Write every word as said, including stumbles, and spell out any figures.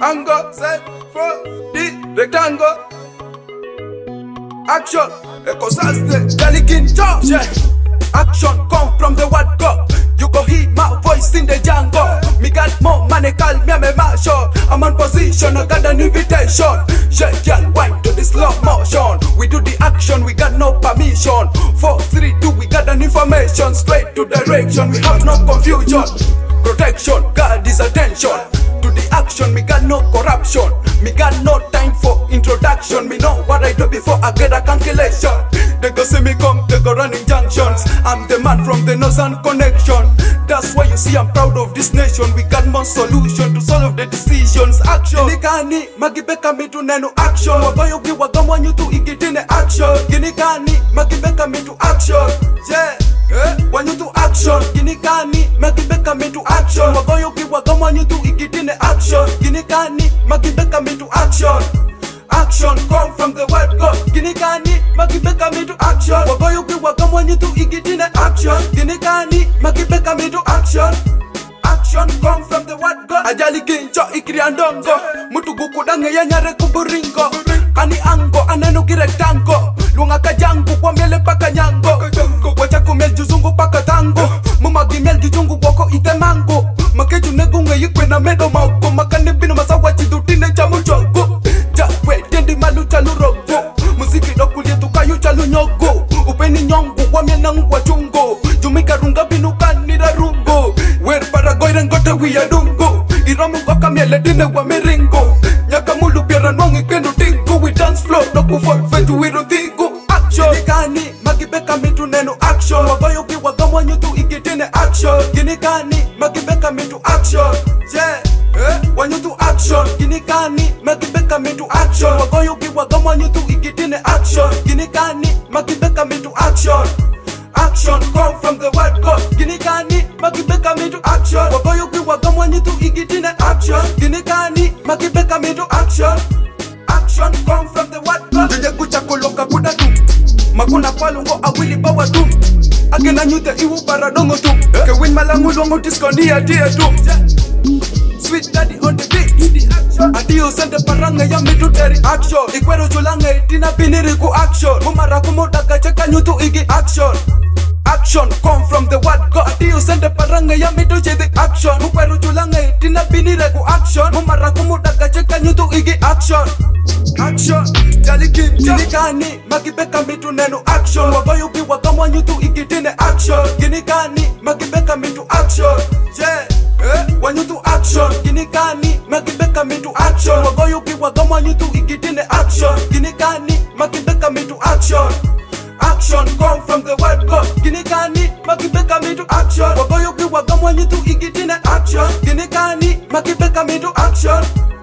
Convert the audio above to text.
Angle, set, for the rectangle. Action, ecosaste, Jalikin Josh. Action come from the word go. You go hear my voice in the jungle. Me got more money, call me a me marshal. I'm on position, I got an invitation. Shake your wine to the slow motion. We do the action, we got no permission. Four, three, two, we got an information. Straight to direction, we have no confusion. Protection, God is attention. To the action, me got no corruption. Me got no time for introduction. Me know what I do before I get a calculation. They go see me come, they go running junctions. I'm the man from the northern connection. That's why you see I'm proud of this nation. We got more solution to solve the decisions. Action. Ginikani, magibeka mitu nenu action. Wagoyo kiwagamo nyutu igitine action. Ginikani, magibeka mitu action. Yeah. Eh? When you do action, ginikani, magibeka mitu action. Wagoyo kiwagamo nyutu igitine action. Ginikani, magibeka mitu action. Action come from the word God. Ginikani, magibeka mitu action. Wagoyo kiwagamo nyutu igitine action. Ginikani, magibeka mitu action. Action come from the word God. Ajali kincho ikriandongo. Mutu gukudange yanyare kuburingo. Kani ango anenu kirektango. Lunga kajangu kwa miele paka nyango. Wacha kumel juzungu paka tango. Mumagi mel gijungu wako ite mango. Makeju negunga yikwe na medo mauko. Makane bino masawa chidutine jamu chogo. Jawe tendi malu chalu rogo. Muziki dokulie tukayu chalu nyogo. Upeni nyongu wa mienangu wa chungo. Jumika runga binuka nira rungo. Wer para goiren gote wia dungo. Iramu waka miele dine wa miringo. Nyaka mulu piera nongi kenu tingo. We dance floor no kufo fetu wiro tingo. Action. Ginikani, magibeka mitu nenu action. Wagoyo kiwagamo nyutu igitine action. Ginikani, magibeka mitu action. Yeah. Eh? Wanyutu action. Ginikani, magibeka mitu action. Wagoyo kiwagamo nyutu igitine action. Ginikani, magibeka mitu action. Action come from the word God. Ginikani, magibeka mitu action. Wagoyo kiwagamo nyutu igitine action. Ginikani, magibeka mitu action. Action come from the word God. Nje kuchakoloka kuda tu. Makuna palungo awili bawa tu. Agena nyute iwu paradongo tu. Ke win malangu longo diskondia tia tu. Sweet daddy on the beat. Adio sende paranga ya mitu teri action. Ikwero chulange tina piniri ku action. Mumara kumoda kacheka nyutu igi action. Action come from the word God. Adio sende paranga ya mitu chedi action. Ikwero chulange tina piniri ku action. Mumara kumoda kacheka nyutu igi action. Action, Jalikin Ginikani, magibeka mitu nenu action. Wagoyo kiwagamo nyutu igitine action. Ginikani, magibeka mitu action. Yeah. Eh? Wanyutu action. Ginikani, magibeka mitu action. Wagoyo kiwagamo nyutu igitine action. Ginikani, magibeka mitu action. Action come from the word God. Ginikani, magibeka mitu action. Wagoyo kiwagamo nyutu igitine action. Ginikani, magibeka mitu action.